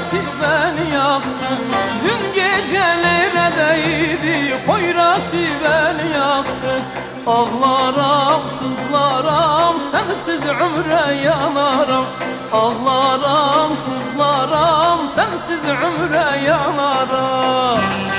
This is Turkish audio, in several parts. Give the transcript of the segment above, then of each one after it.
hoyrati beni yaktı. Dün gece neredeydi, hoyrati beni yaktı. Ağlaram, sızlaram, sensiz ömre yanaram. Ağlaram, sızlaram, sensiz ömre yanaram.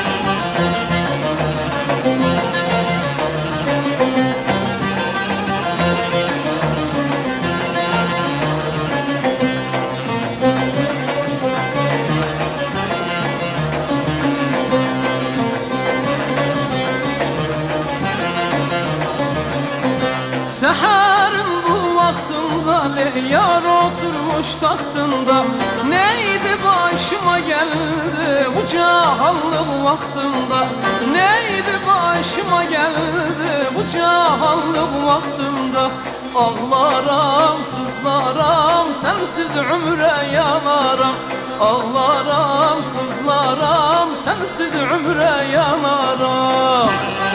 Seherin bu vaktında yar oturmuş tahtında. Neydi başıma geldi bu cahallık vaktında. Neydi başıma geldi bu cahallık vaktında. Ağlaram, sızlaram, sensiz ömre yanaram. Ağlaram, sızlaram, sensiz ömre yanaram.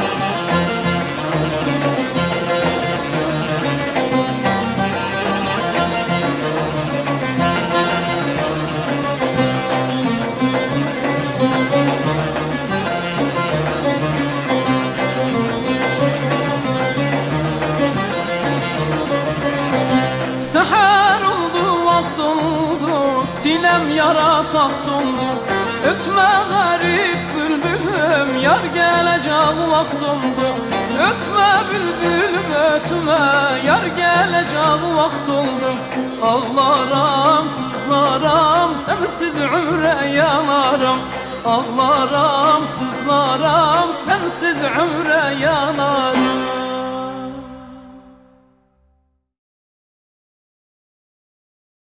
Seher oldu, vakt oldu, sinem yara taht oldu. Ötme garip bülbülüm, yar gelecek vakt oldu. Ötme bülbülüm ötme, yar gelecek vakt oldu. Ağlaram, sızlaram, sensiz ömre yanaram. Ağlaram, sızlaram, sensiz ömre yanaram.